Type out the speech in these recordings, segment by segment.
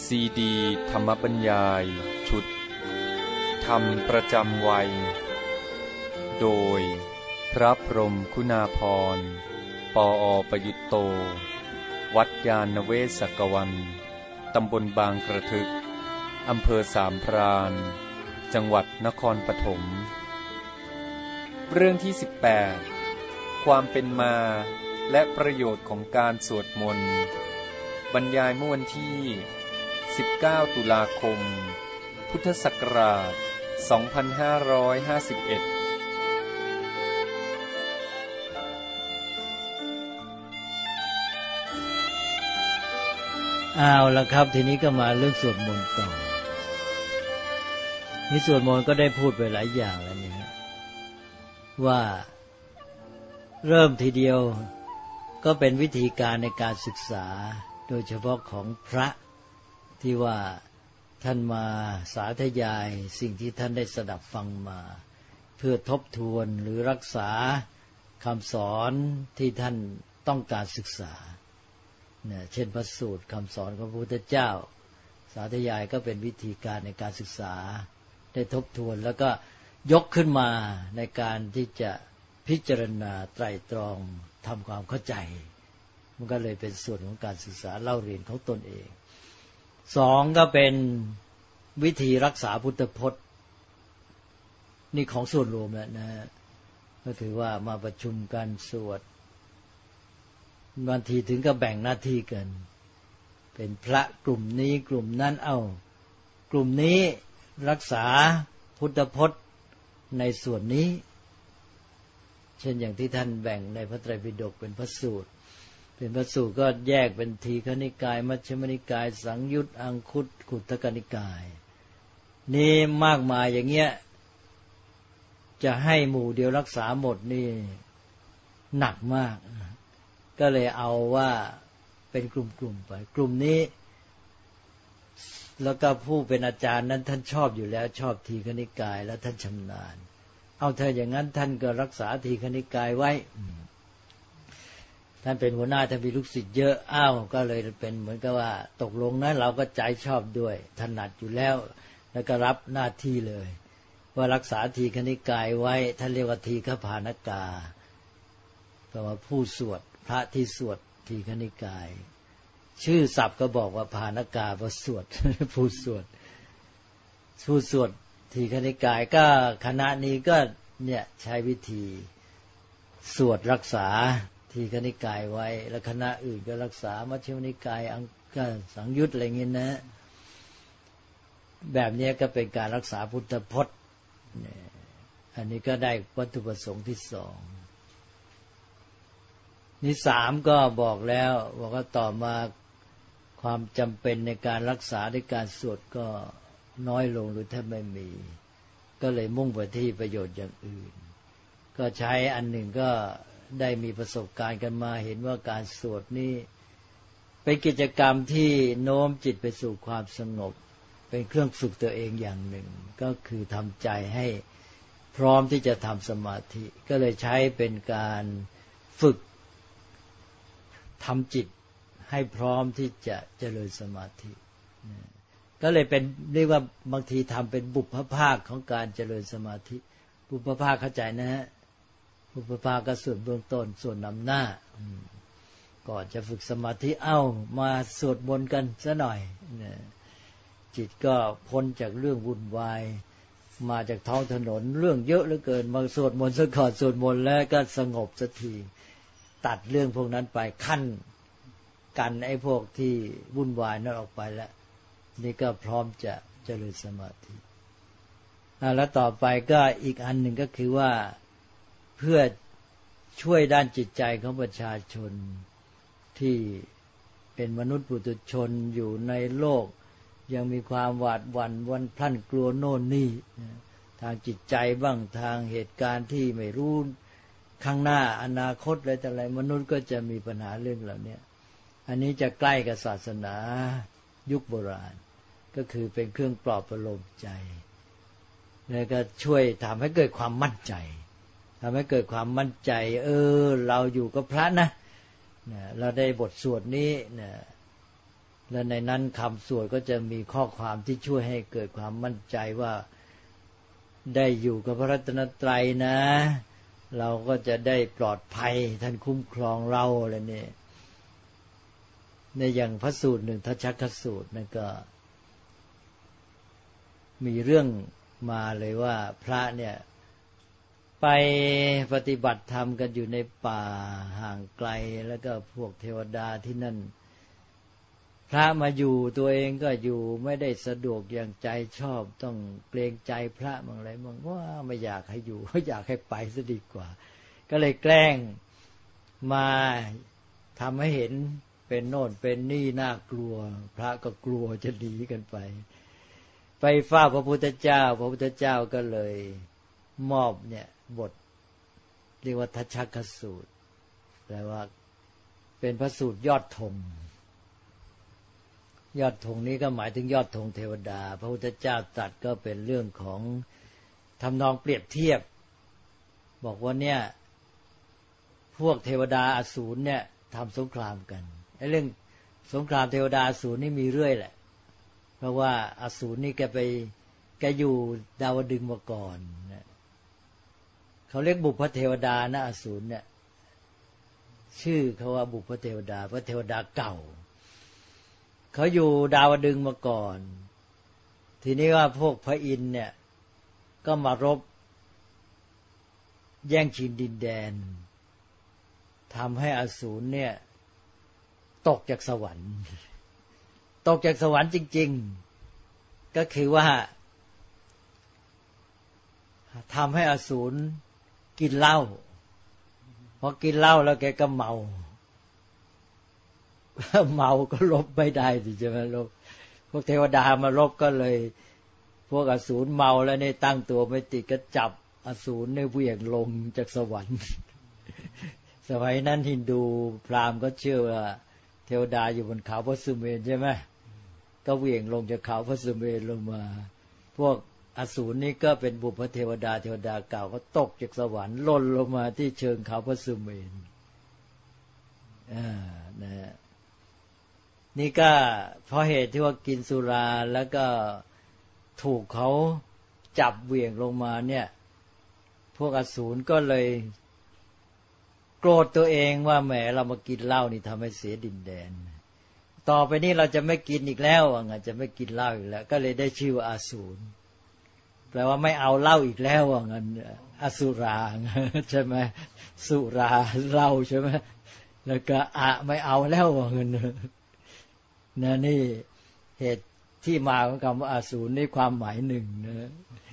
ซีดีธรรมบรรยายชุดธรรมประจำวัยโดยพระพรหมคุณาภรณ์ปอ.ประยุตโตวัดยานเวศกวันตำบลบางกระทึกอำเภอสามพรานจังหวัดนครปฐมเรื่องที่18ความเป็นมาและประโยชน์ของการสวดมนต์บรรยายเมื่อวันที่19ตุลาคมพุทธศักราช2551 เอาละครับทีนี้ก็มาเรื่องสวดมนต์ต่อนี่สวดมนต์ก็ได้พูดไปหลายอย่างแล้วนี่ว่าเริ่มทีเดียวก็เป็นวิธีการในการศึกษาโดยเฉพาะของพระที่ว่าท่านมาสาธยายสิ่งที่ท่านได้สดับฟังมาเพื่อทบทวนหรือรักษาคำสอนที่ท่านต้องการศึกษาเช่นพระสูตรคำสอนของพระพุทธเจ้าสาธยายก็เป็นวิธีการในการศึกษาได้ทบทวนแล้วก็ยกขึ้นมาในการที่จะพิจารณาไตร่ตรองทำความเข้าใจมันก็เลยเป็นส่วนของการศึกษาเล่าเรียนของตนเองสองก็เป็นวิธีรักษาพุทธพจน์นี่ของส่วนรวมแล้วนะก็ถือว่ามาประชุมกันสวดบางทีถึงก็แบ่งหน้าที่กันเป็นพระกลุ่มนี้กลุ่มนั้นกลุ่มนี้รักษาพุทธพจน์ในส่วนนี้เช่นอย่างที่ท่านแบ่งในพระไตรปิฎกเป็นพระสูตรเป็นพระสูตรก็แยกเป็นทีฆนิกายมัชฌิมนิกายสังยุตอังคุตขุททกนิกายนี่มากมายอย่างเงี้ยจะให้หมู่เดียวรักษาหมดนี่หนักมากก็เลยเอาว่าเป็นกลุ่มๆไปกลุ่มนี้แล้วก็ผู้เป็นอาจารย์นั้นท่านชอบอยู่แล้วชอบทีฆนิกายแล้วท่านชำนาญเอาเธออย่างนั้นท่านก็รักษาทีฆนิกายไว้ท่านเป็นหัวหน้าท่านมีลูกศิษย์เยอะก็เลยเป็นเหมือนกับว่าตกลงนะเราก็ใจชอบด้วยถนัดอยู่แล้วแล้วก็รับหน้าที่เลยว่ารักษาทีฆนิกายไว้ท่านเรียกว่าทีฆพานกาแปลว่าผู้สวดพระที่สวดทีฆนิกายชื่อศัพท์ก็บอกว่าพานกาว่าสวดผู้สวดทีฆนิกายก็คณะนี้ก็เนี่ยใช้วิธีสวดรักษาทีฆนิกายไว้แล้วคณะอื่นก็รักษามัชฌิมนิกายอังคสังยุตอะไรเงี้ยนะแบบนี้ก็เป็นการรักษาพุทธพจน์อันนี้ก็ได้วัตถุประสงค์ที่สองนี่สามก็บอกแล้วบอกว่าต่อมาความจำเป็นในการรักษาด้วยการสวดก็น้อยลงหรือแทบไม่มีก็เลยมุ่งไปที่ประโยชน์อย่างอื่นก็ใช้อันหนึ่งก็ได้มีประสบการณ์กันมาเห็นว่าการสวดนี่เป็นกิจกรรมที่โน้มจิตไปสู่ความสงบเป็นเครื่องฝึกตัวเองอย่างหนึ่งก็คือทำใจให้พร้อมที่จะทำสมาธิก็เลยใช้เป็นการฝึกทำจิตให้พร้อมที่จะเจริญสมาธิก็เลยเป็นเรียกว่าบางทีทำเป็นบุพภาคของการเจริญสมาธิบุพภาคเข้าใจนะฮะบุพภาคก็ส่วนเบื้องต้นส่วนนำหน้าก่อนจะฝึกสมาธิมาสวดมนต์กันซะหน่อยจิตก็พ้นจากเรื่องวุ่นวายมาจากท้องถนนเรื่องเยอะเหลือเกินมาสวดมนต์ซะก่อนสวดมนต์แล้วก็สงบสักทีตัดเรื่องพวกนั้นไปขั้นกันไอ้พวกที่วุ่นวายนั้นออกไปแล้วนี่ก็พร้อมจะเจริญสมาธิแล้วต่อไปก็อีกอันหนึ่งก็คือว่าเพื่อช่วยด้านจิตใจของประชาชนที่เป็นมนุษย์ปุถุชนอยู่ในโลกยังมีความหวาดหวั่นวันพลันกลัวโน่นนี่ทางจิตใจบ้างทางเหตุการณ์ที่ไม่รู้ข้างหน้าอนาคตอะไรแต่อะไรมนุษย์ก็จะมีปัญหาเรื่องเหล่านี้อันนี้จะใกล้กับศาสนายุคโบราณก็คือเป็นเครื่องปลอบประโลมใจแล้วก็ช่วยทำให้เกิดความมั่นใจทำให้เกิดความมั่นใจเราอยู่กับพระนะเราได้บทสวดนี้และในนั้นคำสวดก็จะมีข้อความที่ช่วยให้เกิดความมั่นใจว่าได้อยู่กับพระรัตนตรัยนะเราก็จะได้ปลอดภัยท่านคุ้มครองเราอะไรเนี่ยในอย่างพระสูตรหนึ่งทัชชคสูตรนั่นก็มีเรื่องมาเลยว่าพระเนี่ยไปปฏิบัติธรรมกันอยู่ในป่าห่างไกลแล้วก็พวกเทวดาที่นั่นพระมาอยู่ตัวเองก็อยู่ไม่ได้สะดวกอย่างใจชอบต้องเกรงใจพระบางอะไรบางว่าไม่อยากให้อยู่อยากให้ไปซะดีกว่าก็เลยแกล้งมาทำให้เห็นเป็นโน่นเป็นนี่น่ากลัวพระก็กลัวจะหนีกันไปเฝ้าพระพุทธเจ้าพระพุทธเจ้าก็เลยมอบเนี่ยบทเรียกว่าทัชชคสูตรแปลว่าเป็นพระสูตรยอดธงยอดธงนี้ก็หมายถึงยอดธงเทวดาพระพุทธเจ้าตรัสก็เป็นเรื่องของทำนองเปรียบเทียบบอกว่าเนี่ยพวกเทวดาอสูรเนี่ยทำสงครามกันไอ้เรื่องสงครามเทวดาอสูรนี่มีเรื่อยแหละเพราะว่าอสูรนี่แกอยู่ดาวดึงส์มาก่อนนะเขาเรียกบุพเทวดานะอสูรเนี่ยชื่อเขาว่าบุพเทวดาพระเทวดาเก่าเขาอยู่ดาวดึงส์มาก่อนทีนี้ว่าพวกพระอินทร์เนี่ยก็มารบแย่งชิงดินแดนทำให้อสูรเนี่ยตกจากสวรรค์ตกจากสวรรค์จริงๆก็คือว่าทำให้อสูรกินเหล้าพอกินเหล้าแล้วแกก็เมาก็ลบไม่ได้สิใช่ไหมลบพวกเทวดามารบก็เลยพวกอสูรเมาแล้วเนี่ยตั้งตัวไม่ติดก็จับอสูรเนี่ยเหวี่ยงลงจากสวรรค์สมัยนั้นฮินดูพราหมณ์ก็เชื่อว่าเทวดาอยู่บนเขาพระสุเมรุใช่ไหมก็เหวี่ยงลงจากเขาพระสุเมรุลงมาพวกอสูรนี่ก็เป็นบุพเทวดาเก่าก็ตกจากสวรรค์หล่นลงมาที่เชิงเขาพระสุเมรุนะนี่ก็เพราะเหตุที่ว่ากินสุราแล้วก็ถูกเขาจับเหวี่ยงลงมาเนี่ยพวกอสูรก็เลยโกรธตัวเองว่าแหมเรามากินเหล้านี่ทำให้เสียดินแดนต่อไปนี้เราจะไม่กินอีกแล้วว่าจะไม่กินเหล้าอีกแล้วก็เลยได้ชื่อว่าอสูรแปลว่าไม่เอาเหล้าอีกแล้วว่างั้นอสุราใช่ไหมสุราเหล้าใช่ไหมแล้วก็ไม่เอาแล้วว่างั้นนะนี่เหตุที่มาของคำว่าอสูรนี่ความหมายหนึ่งนะ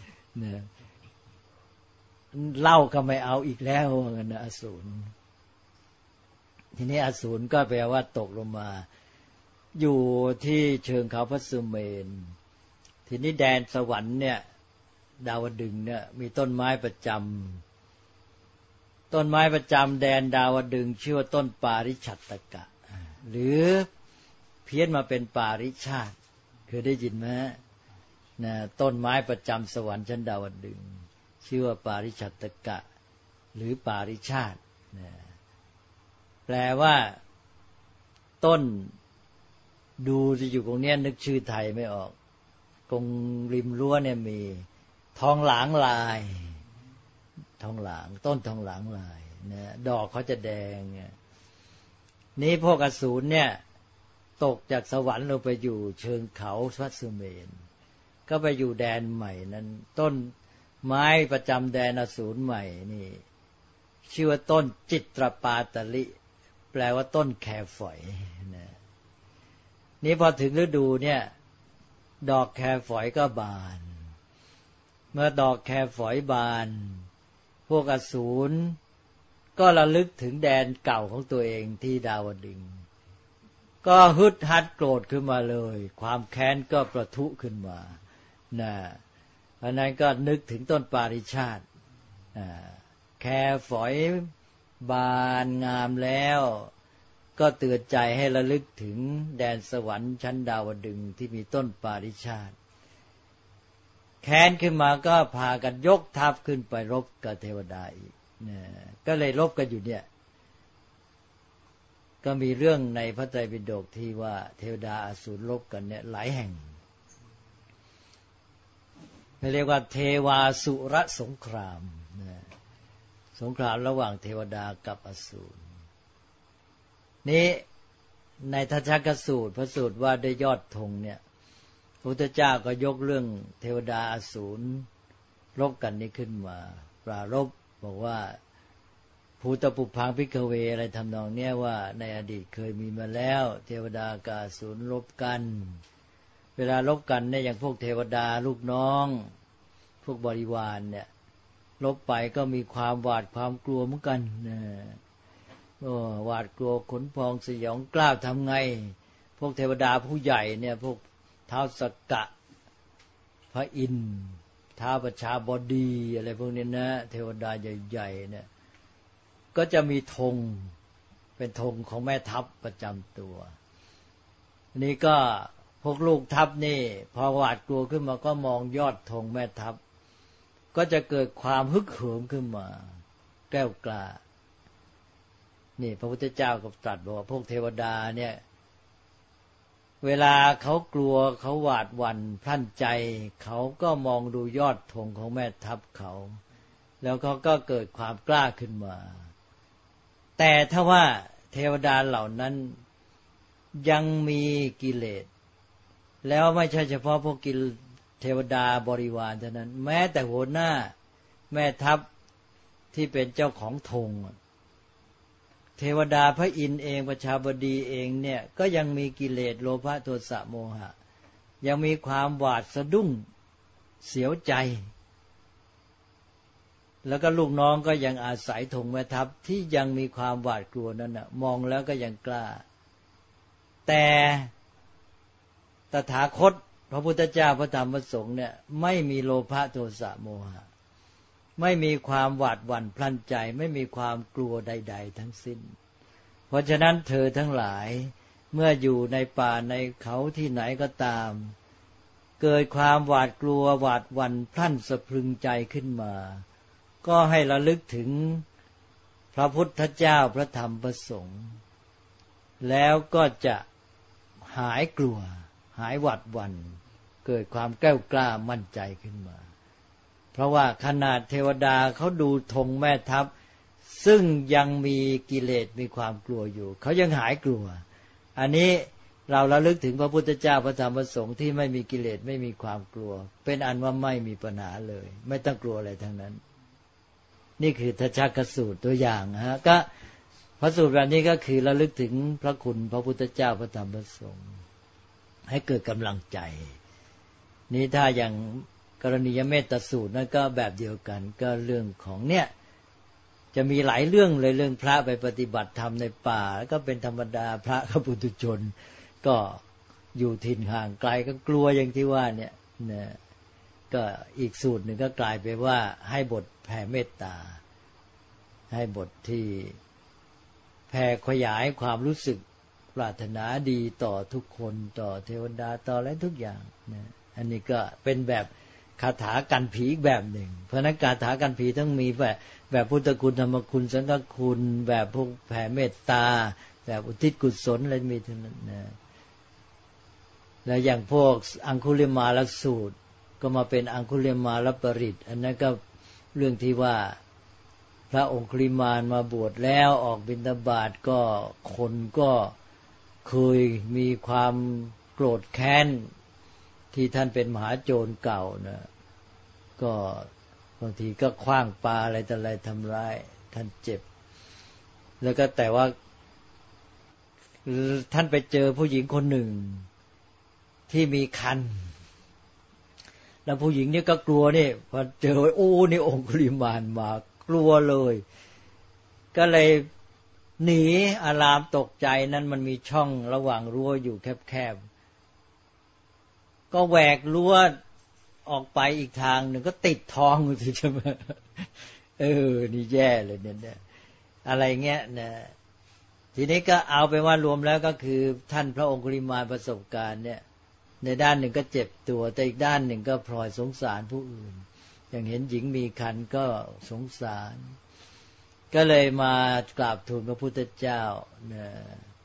เหล้าก็ไม่เอาอีกแล้วว่างั้นนะอสูรทีนี้อสูรก็แปลว่าตกลงมาอยู่ที่เชิงเขาพระสุเมรุทีนี้แดนสวรรค์เนี่ยดาวดึงส์เนี่ยมีต้นไม้ประจำแดนดาวดึงส์ชื่อว่าต้นปาริชัตตกะหรือเพี้ยนมาเป็นปาริชาติเคยได้ยินไหมนะต้นไม้ประจำสวรรค์ชั้นดาวดึงส์ชื่อว่าปาริชัตตกะหรือปาริชาตินะแปลว่าต้นดูจะอยู่ตรงนี้นึกชื่อไทยไม่ออกตรงริมรั้วเนี่ยมีทองหลางลายทองหลางต้นทองหลางลายนะดอกเขาจะแดงนี้พวกอสูรเนี่ยตกจากสวรรค์ลงไปอยู่เชิงเขาพระสุเมรุก็ไปอยู่แดนใหม่นั้นต้นไม้ประจำแดนอสูรใหม่นี่ชื่อว่าต้นจิตรปาตลิแปลว่าต้นแคฝอยนะนี่พอถึงฤดูเนี่ยดอกแคฝอยก็บานเมื่อดอกแคฝอยบานพวกอสูรก็ระลึกถึงแดนเก่าของตัวเองที่ดาวดึงส์ก็ฮึดฮัดโกรธขึ้นมาเลยความแค้นก็ประทุขึ้นมานะเพราะนั้นก็นึกถึงต้นปาริชาติแคฝอยบานงามแล้วก็เตือนใจให้ระลึกถึงแดนสวรรค์ชั้นดาวดึงส์ที่มีต้นปาริชาติแค้นขึ้นมาก็พากันยกทัพขึ้นไปรบกับเทวดาอีกก็เลยรบกันอยู่เนี่ยก็มีเรื่องในพระไตรปิฎกที่ว่าเทวดาอสูรลบกันเนี่ยหลายแห่งเรียกว่าเทวาสุรสงครามสงครามระหว่างเทวดากับอสูรนี้ในทัชฌกสูตรพระสูตรว่าด้วยยอดธงเนี่ยพระพุทธเจ้าก็ยกเรื่องเทวดาอสูรรบกันนี้ขึ้นมาปรารภบอกว่าภูตปุพังภิกขเวอะไรทำนองเนี้ยว่าในอดีตเคยมีมาแล้วเทวดากับอสูรรบกันเวลารบกันเนี่ยอย่างพวกเทวดาลูกน้องพวกบริวารเนี่ยรบไปก็มีความหวาดความกลัวเหมือนกันหวาดกลัวขนพองสยองกล้าวทำไงพวกเทวดาผู้ใหญ่เนี่ยพวกท้าวสักกะพระอินทร์ท้าวประชาบดีอะไรพวกนี้นะเทวดาใหญ่ๆเนี่ยก็จะมีธงเป็นธงของแม่ทัพประจำตัวนี่ก็พวกลูกทัพนี่พอหวาดกลัวขึ้นมาก็มองยอดธงแม่ทัพก็จะเกิดความฮึกเหิมขึ้นมาแกล้วกล้านี่พระพุทธเจ้าก็ตรัสบอกว่าพวกเทวดาเนี่ยเวลาเขากลัวเขาหวาดหวั่นพลั่นใจเขาก็มองดูยอดธงของแม่ทัพเขาแล้วเขาก็เกิดความกล้าขึ้นมาแต่ถ้าว่าเทวดาเหล่านั้นยังมีกิเลสแล้วไม่ใช่เฉพาะพวกเทวดาบริวารเท่านั้นแม้แต่หัวหน้าแม่ทัพที่เป็นเจ้าของธงเทวดาพระอินทร์เองประชาบดีเองเนี่ยก็ยังมีกิเลสโลภะโทสะโมหะยังมีความหวาดสะดุ้งเสียวใจแล้วก็ลูกน้องก็ยังอาศัยธงแม่ทัพที่ยังมีความหวาดกลัวนั้นน่ะมองแล้วก็ยังกล้าแต่ตถาคตพระพุทธเจ้าพระธรรมพระสงฆ์เนี่ยไม่มีโลภะโทสะโมหะไม่มีความหวาดหวั่นพลันใจไม่มีความกลัวใดๆทั้งสิ้นเพราะฉะนั้นเธอทั้งหลายเมื่ออยู่ในป่าในเขาที่ไหนก็ตามเกิดความหวาดกลัวหวาดหวั่นพลันสะพรึงใจขึ้นมาก็ให้ระลึกถึงพระพุทธเจ้าพระธรรมพระสงฆ์แล้วก็จะหายกลัวหายหวาดหวั่นเกิดความแกล้วกล้ามั่นใจขึ้นมาเพราะว่าขนาดเทวดาเขาดูธงแม่ทัพซึ่งยังมีกิเลสมีความกลัวอยู่เขายังหายกลัวอันนี้เราระลึกถึงพระพุทธเจ้าพระธรรมพระสงฆ์ที่ไม่มีกิเลสไม่มีความกลัวเป็นอันว่าไม่มีปัญหาเลยไม่ต้องกลัวอะไรทั้งนั้นนี่คือทัชฌกสูตรตัวอย่างก็พระสูตรแบบนี้ก็คือระลึกถึงพระคุณพระพุทธเจ้าพระธรรมพระสงฆ์ให้เกิดกำลังใจนี้ถ้าอย่างกรณียเมตสูตรนั่นก็แบบเดียวกันก็เรื่องของเนี่ยจะมีหลายเรื่องเลยเรื่องพระไปปฏิบัติธรรมในป่าแล้วก็เป็นธรรมดาพระก็ปุถุชนก็อยู่ถิ่นห่างไกลก็กลัวอย่างที่ว่าเนี่ยนะก็อีกสูตรหนึ่งก็กลายไปว่าให้บทแผ่เมตตาให้บทที่แผ่ขยายความรู้สึกปรารถนาดีต่อทุกคนต่อเทวดาต่ออะไรทุกอย่างนะอันนี้ก็เป็นแบบคาถากันผีอีกแบบหนึ่งเพราะนั้นคาถากันผีต้องมีแบบพุทธคุณธรรมคุณสังฆคุณแบบพวกแผ่เมตตาแบบอุทิศกุศลอะไรมีทั้งนั้นนะแล้วอย่างพวกอังคุลิมาลสูตรก็มาเป็นอังคุลิมาลปริตอันนั้นก็เรื่องที่ว่าพระองคุลิมานมาบวชแล้วออกบิณฑบาตก็คนก็เคยมีความโกรธแค้นที่ท่านเป็นมหาโจรเก่านะก็บางทีก็ขว้างปาอะไรต่ออะไรทำร้ายท่านเจ็บแล้วก็แต่ว่าท่านไปเจอผู้หญิงคนหนึ่งที่มีคันแล้วผู้หญิงนี่ก็กลัวนี่พอเจอโอ้นี่องคุลิมานมากลัวเลยก็เลยหนีอารามตกใจนั้นมันมีช่องระหว่างรั้วอยู่แคบๆก็แหวกรั้วออกไปอีกทางหนึ่งก็ติดท้องสิใช่ไหมนี่แย่เลยเนี่ยอะไรเงี้ยนะทีนี้ก็เอาไปว่ารวมแล้วก็คือท่านพระองคุลิมานประสบการณ์เนี่ยในด้านหนึ่งก็เจ็บตัวแต่อีกด้านหนึ่งก็พลอยสงสารผู้อื่นอย่างเห็นหญิงมีครรภ์ก็สงสารก็เลยมากราบทูลพระพุทธเจ้านะ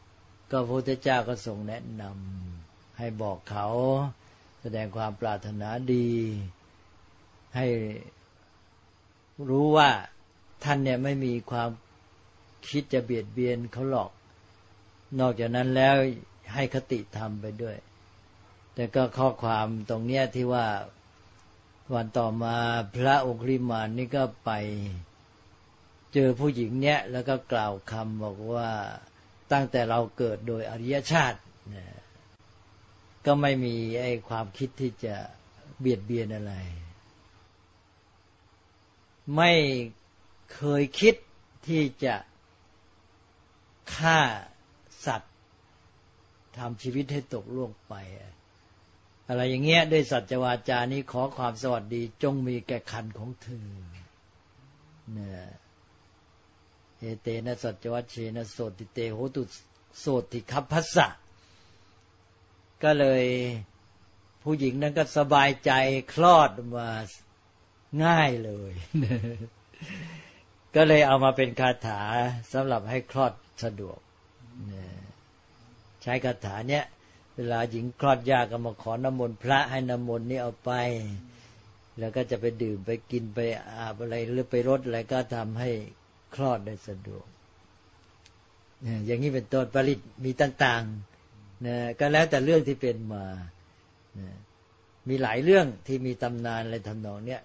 ก็พระพุทธเจ้าก็ทรงแนะนำให้บอกเขาแสดงความปรารถนาดีให้รู้ว่าท่านเนี่ยไม่มีความคิดจะเบียดเบียนเขาหรอกนอกจากนั้นแล้วให้คติธรรมไปด้วยแต่ก็ข้อความตรงเนี้ยที่ว่าวันต่อมาพระองคุลิมานนี่ก็ไปเจอผู้หญิงเนี้ยแล้วก็กล่าวคำบอกว่าตั้งแต่เราเกิดโดยอริยชาติก็ไม่มีไอ้ความคิดที่จะเบียดเบียนอะไรไม่เคยคิดที่จะฆ่าสัตว์ทำชีวิตให้ตกล่วงไปอะไรอย่างเงี้ยด้วยสัจวาจานี้ขอความสวัสดีจงมีแก่คันของเธอเนี่ยเอเตนะสัจวัชเชนะโสติเตโหตุโสติคัพพสสะก็เลยผู้หญิงนั้นก็สบายใจคลอดมาง่ายเลยก็เลยเอามาเป็นคาถาสำหรับให้คลอดสะดวกใช้คาถาเนี้ยเวลาหญิงคลอดยากก็มาขอน้ำมนต์พระให้น้ำมนต์นี้เอาไปแล้วก็จะไปดื่มไปกินไปอาบอะไรหรือไปรดอะไรก็ทำให้คลอดได้สะดวกอย่างนี้เป็นต้นผลิตมีต่างๆนะก็แล้วแต่เรื่องที่เป็นมามีหลายเรื่องที่มีตำนานอะไรทำนองเนี้ย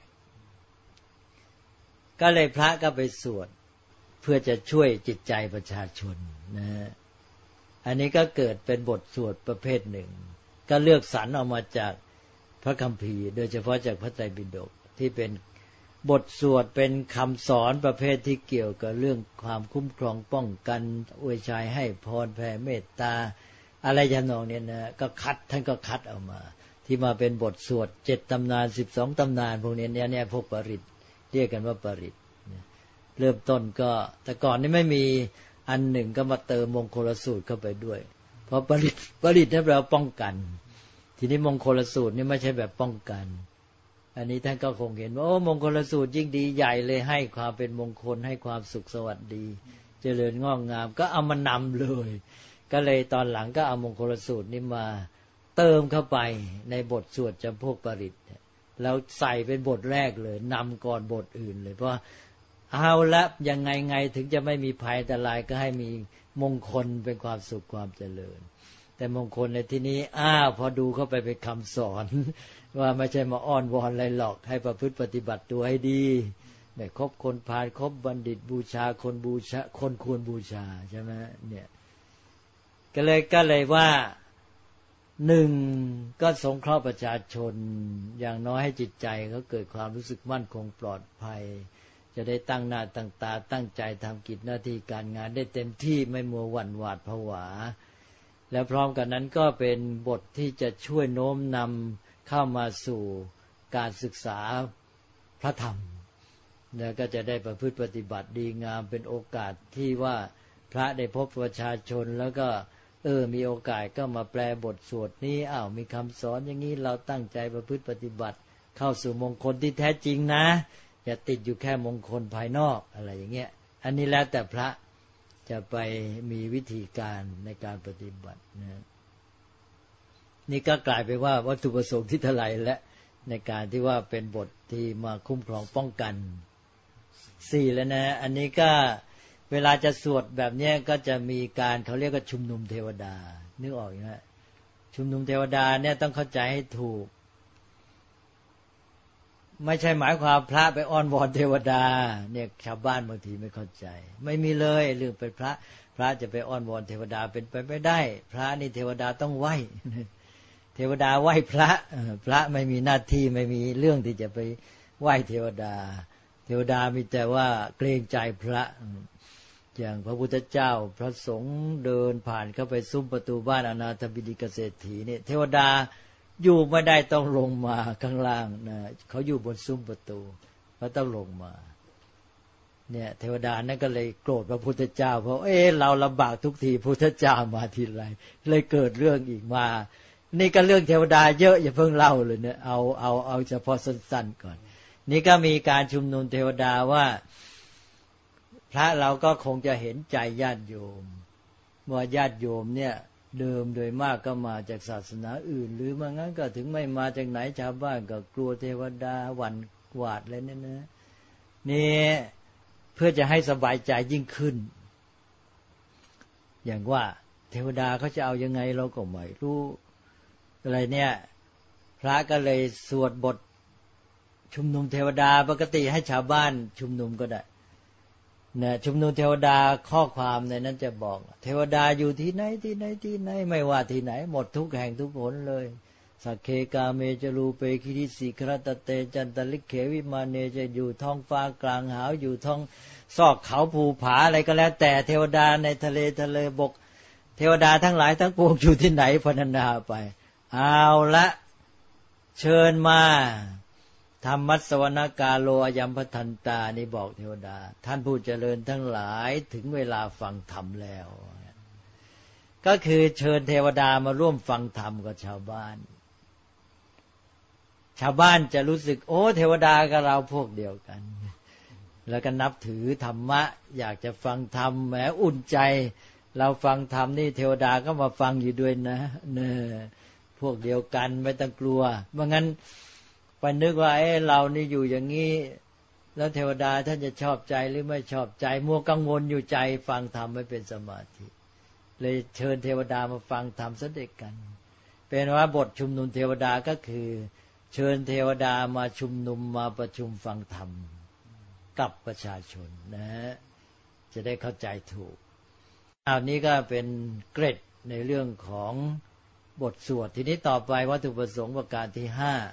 ก็เลยพระก็ไปสวดเพื่อจะช่วยจิตใจประชาชนนะอันนี้ก็เกิดเป็นบทสวดประเภทหนึ่งก็เลือกสรรออกมาจากพระคัมภีร์โดยเฉพาะจากพระไตรปิฎกที่เป็นบทสวดเป็นคำสอนประเภทที่เกี่ยวกับเรื่องความคุ้มครองป้องกันอวยชัยให้พรแผ่เมตตาอะไรทำนองนี้นะก็ท่านก็คัดออกมาที่มาเป็นบทสวด7ตำนาน12ตำนานพวกนี้เนี่ยพวกปริตเรียกกันว่าปริตเริ่มต้นก็แต่ก่อนนี่ไม่มีอันหนึ่งก็มาเติมมงคลสูตรเข้าไปด้วยเพราะปริตนั่นแปลว่าป้องกันทีนี้มงคลสูตรนี่ไม่ใช่แบบป้องกันอันนี้ท่านก็คงเห็นว่าโอ้มงคลสูตรยิ่งดีใหญ่เลยให้ความเป็นมงคลให้ความสุขสวัสดีเจริญงอกงามก็เอามานำเลยก็เลยตอนหลังก็เอามงคลสูตรนี้มาเติมเข้าไปในบทสวดจำพวกปริตแล้วใส่เป็นบทแรกเลยนำก่อนบทอื่นเลยเพราะเอาละยังไงถึงจะไม่มีภัยอันตรายก็ให้มีมงคลเป็นความสุขความเจริญแต่มงคลในที่นี้พอดูเข้าไปเป็นคำสอนว่าไม่ใช่มาอ้อนวอนอะไรหรอกให้ประพฤติปฏิบัติตัวให้ดีเนี่ยคบคนพาลคบบัณฑิตบูชาคนควรบูชาใช่ไหมเนี่ยก็เลยว่าหนึ่งก็สงเคราะห์ประชาชนอย่างน้อยให้จิตใจเขาเกิดความรู้สึกมั่นคงปลอดภัยจะได้ตั้งหน้าตั้งตาตั้งใจทำกิจหน้าที่การงานได้เต็มที่ไม่มัวหวั่นหวาดผวาและพร้อมกันนั้นก็เป็นบทที่จะช่วยโน้มนำเข้ามาสู่การศึกษาพระธรรมแล้วก็จะได้ประพฤติปฏิบัติดีงามเป็นโอกาสที่ว่าพระได้พบประชาชนแล้วก็มีโอกาสก็มาแปลบทสวดนี้มีคำสอนอย่างนี้เราตั้งใจประพฤติปฏิบัติเข้าสู่มงคลที่แท้จริงนะอย่าติดอยู่แค่มงคลภายนอกอะไรอย่างเงี้ยอันนี้แล้วแต่พระจะไปมีวิธีการในการปฏิบัตินะนี่ก็กลายไปว่าวัตถุประสงค์ที่เท่าไหร่และในการที่ว่าเป็นบทที่มาคุ้มครองป้องกัน4แล้วนะอันนี้ก็เวลาจะสวดแบบนี้ก็จะมีการเขาเรียกว่าชุมนุมเทวดานึกออกไหมชุมนุมเทวดาเนี่ยต้องเข้าใจให้ถูกไม่ใช่หมายความพระไปอ้อนวอนเทวดาเนี่ยชาวบ้านบางทีไม่เข้าใจไม่มีเลยเรื่องเป็นพระจะไปอ้อนวอนเทวดาเป็นไปไม่ได้พระนี่เทวดาต้องไหว้เทวดาไหว้พระไม่มีหน้าที่ไม่มีเรื่องที่จะไปไหว้เทวดามีแต่ว่าเกรงใจพระอย่างพระพุทธเจ้าพระสงฆ์เดินผ่านเข้าไปซุ้มประตูบ้านอนาถบิณฑิกเศรษฐีเนี่ยเทวดาอยู่ไม่ได้ต้องลงมาข้างล่างนะเขาอยู่บนซุ้มประตูเขาต้องลงมาเนี่ยเทวดานั่นก็เลยโกรธพระพุทธเจ้าเพราะเราลำบากทุกทีพุทธเจ้ามาทีไรเลยเกิดเรื่องอีกมานี่ก็เรื่องเทวดาเยอะอย่าเพิ่งเล่าเลยเนี่ยเอาเฉพาะสั้นๆก่อนนี่ก็มีการชุมนุมเทวดาว่าพระเราก็คงจะเห็นใจญาติโยมว่าญาติโยมเนี่ยเดิมโดยมากก็มาจากศาสนาอื่นหรือไม่งั้นก็ถึงไม่มาจากไหนชาวบ้านก็กลัวเทวดาหวั่นหวาดเลยเนี่ยนะนี่เพื่อจะให้สบายใจยิ่งขึ้นอย่างว่าเทวดาเขาจะเอายังไงเราก็ไม่รู้อะไรเนี่ยพระก็เลยสวดบทชุมนุมเทวดาปกติให้ชาวบ้านชุมนุมก็ได้เนี่ยชุมนุมเทวดาข้อความในนั้นจะบอกเทวดาอยู่ที่ไหนที่ไหนที่ไหนไม่ว่าที่ไหนหมดทุกแห่งทุกหนเลยสักเคกาเมจรูเปคิริสิครตเตจันตลิเขวิมาเนจะอยู่ท้องฟ้ากลางหาวอยู่ท้องซอกเขาภูผาอะไรก็แล้วแต่เทวดาในทะเลบกเทวดาทั้งหลายทั้งปวงอยู่ที่ไหนพรรณนาไปเอาละเชิญมาธรรมัสสวนกาโลอยัมพทันตานี่บอกเทวดาท่านผู้เจริญทั้งหลายถึงเวลาฟังธรรมแล้วก็คือเชิญเทวดามาร่วมฟังธรรมกับชาวบ้านจะรู้สึกโอ้เทวดากับเราพวกเดียวกันแล้วก็นับถือธรรมะอยากจะฟังธรรมแหมอุ่นใจเราฟังธรรมนี่เทวดาก็มาฟังอยู่ด้วยนะพวกเดียวกันไม่ต้องกลัวเพราะงั้นไปนึกว่าเรานี่อยู่อย่างนี้แล้วเทวดาท่านจะชอบใจหรือไม่ชอบใจมัวกังวลอยู่ใจฟังธรรมไม่เป็นสมาธิเลยเชิญเทวดามาฟังธรรมซะด้วยกันเป็นว่าบทชุมนุมเทวดาก็คือเชิญเทวดามาชุมนุมมาประชุมฟังธรรมกับประชาชนนะจะได้เข้าใจถูกอันนี้ก็เป็นเกร็ดในเรื่องของบทสวดทีนี้ต่อไปวัตถุประสงค์ประการที่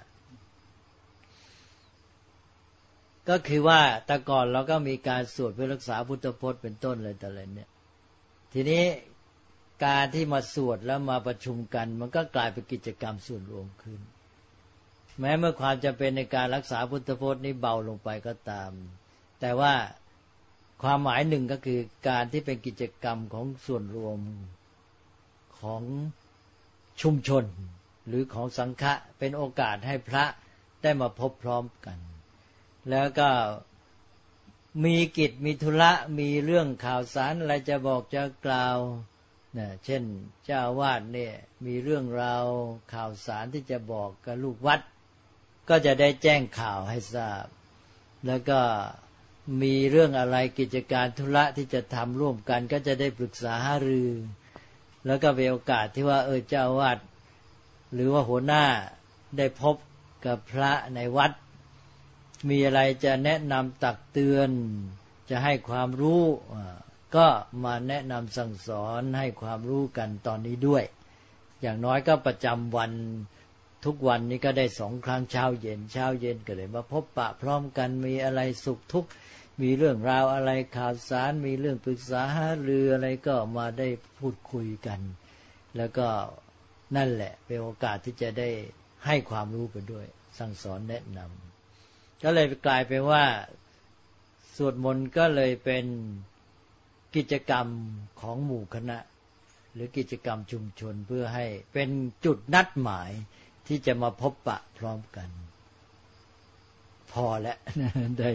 5ก็คือว่าแต่ก่อนเราก็มีการสวดเพื่อรักษาพุทธพจน์เป็นต้นเลยแต่อะไรเนี่ยทีนี้การที่มาสวดแล้วมาประชุมกันมันก็กลายเป็นกิจกรรมส่วนรวมขึ้นแม้เมื่อความจำเป็นในการรักษาพุทธพจน์นี้เบาลงไปก็ตามแต่ว่าความหมายหนึ่งก็คือการที่เป็นกิจกรรมของส่วนรวมของชุมชนหรือของสังฆะเป็นโอกาสให้พระได้มาพบพร้อมกันแล้วก็มีกิจมีธุระมีเรื่องข่าวสารอะไรจะบอกจะกล่าวเช่นเจ้าอาวาสเนี่ยมีเรื่องราวข่าวสารที่จะบอกกับลูกวัดก็จะได้แจ้งข่าวให้ทราบแล้วก็มีเรื่องอะไรกิจการธุระที่จะทำร่วมกันก็จะได้ปรึกษาหารือแล้วก็เป็นโอกาสที่ว่าเจ้าอาวาสหรือว่าหัวหน้าได้พบกับพระในวัดมีอะไรจะแนะนำตักเตือนจะให้ความรู้ก็มาแนะนำสั่งสอนให้ความรู้กันตอนนี้ด้วยอย่างน้อยก็ประจำวันทุกวันนี้ก็ได้2 ครั้งเช้าเย็นก็เลยมาพบปะพร้อมกันมีอะไรสุขทุกข์มีเรื่องราวอะไรข่าวสารมีเรื่องปรึกษาหารืออะไรก็มาได้พูดคุยกันแล้วก็นั่นแหละเป็นโอกาสที่จะได้ให้ความรู้ไปด้วยสั่งสอนแนะนำก็เลยกลายเป็นว่าสวดมนต์ก็เลยเป็นกิจกรรมของหมู่คณะหรือกิจกรรมชุมชนเพื่อให้เป็นจุดนัดหมายที่จะมาพบปะพร้อมกันพอแล้วได้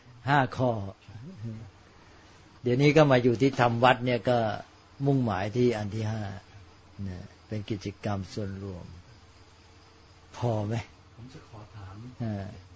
5 ข้อเดี๋ยวนี้ก็มาอยู่ที่ทำวัดเนี่ยก็มุ่งหมายที่อันที่5นะเป็นกิจกรรมส่วนรวมพอไหมผมจะขอถาม